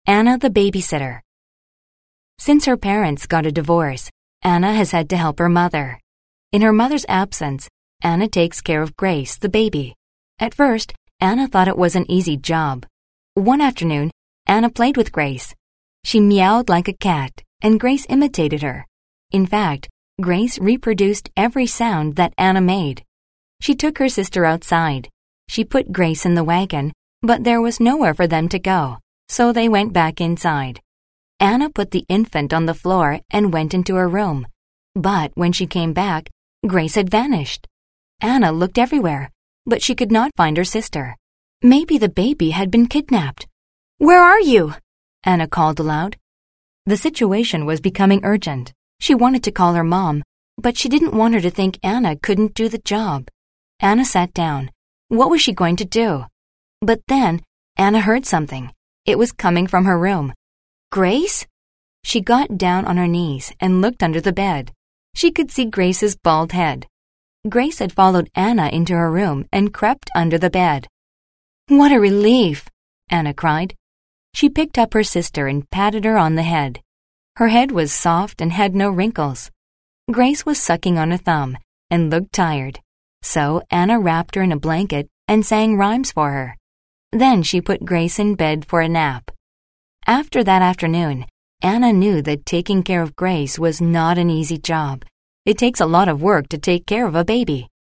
Anna the babysitter. Since her parents got a divorce, Anna has had to help her mother. In her mother's absence, Anna takes care of Grace, the baby. At first, Anna thought it was an easy job. One afternoon, Anna played with Grace. She meowed like a cat, and Grace imitated her. In fact, Grace reproduced every sound that Anna made. She took her sister outside. She put Grace in the wagon, but there was nowhere for them to go, so they went back inside. Anna put the infant on the floor and went into her room. But when she came back, Grace had vanished. Anna looked everywhere, but she could not find her sister. Maybe the baby had been kidnapped. "Where are you?" Anna called aloud. The situation was becoming urgent. She wanted to call her mom, but she didn't want her to think Anna couldn't do the job. Anna sat down. What was she going to do? But then Anna heard something. It was coming from her room. "Grace?" She got down on her knees and looked under the bed. She could see Grace's bald head. Grace had followed Anna into her room and crept under the bed. "What a relief!" Anna cried. She picked up her sister and patted her on the head. Her head was soft and had no wrinkles. Grace was sucking on a thumb and looked tired. So Anna wrapped her in a blanket and sang rhymes for her. Then she put Grace in bed for a nap. After that afternoon, Anna knew that taking care of Grace was not an easy job. It takes a lot of work to take care of a baby.